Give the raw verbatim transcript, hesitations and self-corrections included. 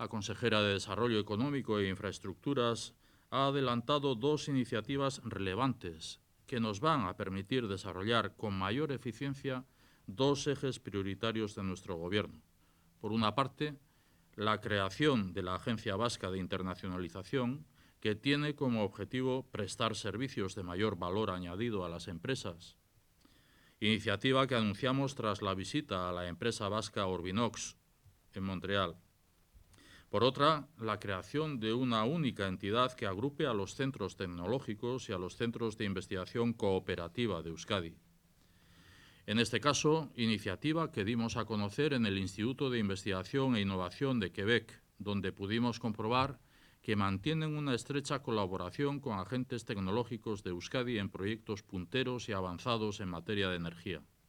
La consejera de Desarrollo Económico e Infraestructuras ha adelantado dos iniciativas relevantes que nos van a permitir desarrollar con mayor eficiencia dos ejes prioritarios de nuestro Gobierno. Por una parte, la creación de la Agencia Vasca de Internacionalización, que tiene como objetivo prestar servicios de mayor valor añadido a las empresas. Iniciativa que anunciamos tras la visita a la empresa vasca Orbinox en Montreal. Por otra, la creación de una única entidad que agrupe a los centros tecnológicos y a los centros de investigación cooperativa de Euskadi. En este caso, iniciativa que dimos a conocer en el Instituto de Investigación e Innovación de Quebec, donde pudimos comprobar que mantienen una estrecha colaboración con agentes tecnológicos de Euskadi en proyectos punteros y avanzados en materia de energía.